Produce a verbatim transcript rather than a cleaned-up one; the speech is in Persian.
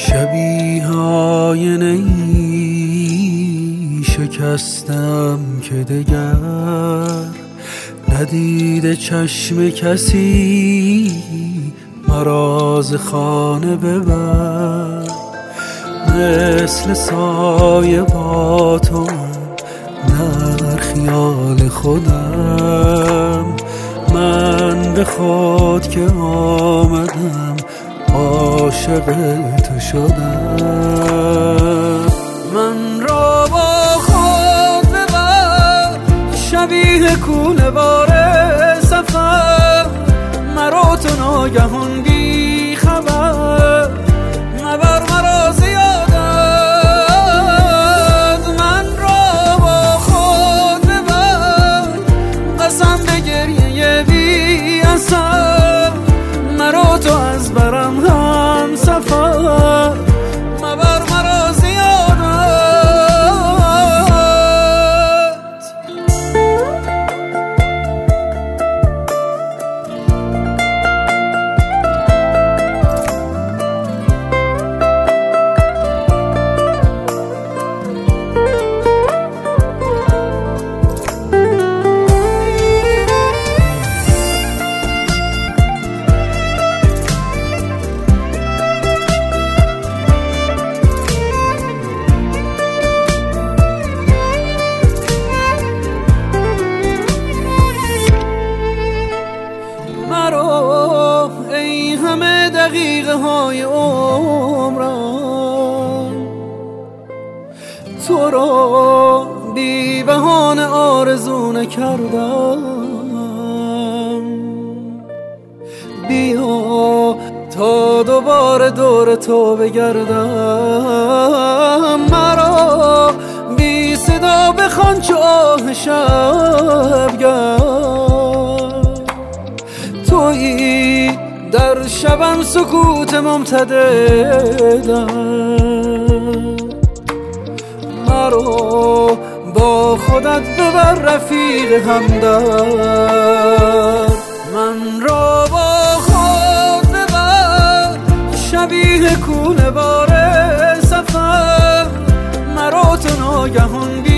شبیه آینه‌ای شکستم که دگر ندیده چشم کسی مرا ز خانه ببر. مثل سایه با تو در خیال خودم، من به خود که آمدم عاشق تو شدم. من را با خود ببر شبیه کوله بار سفر، مرا تو ناگهان بی خبر مبر مرا زیادت. من را با خود ببر قسم به گریه بی اثر، مرا تو از برم هم سفر مبر مرا زیادت. ای همه دقیقه های عمرم تو را بی بهانه آرزو نکردم. بیا تا دوباره دور تو بگردم، مرا بی صدا بخوان چو آه شبگرد. تویی در شبم سکوت ممتددم، مرا با خودت ببر رفیق همدرد. من را با خود ببر شبیه کوله بار سفر، مرا تو ناگهان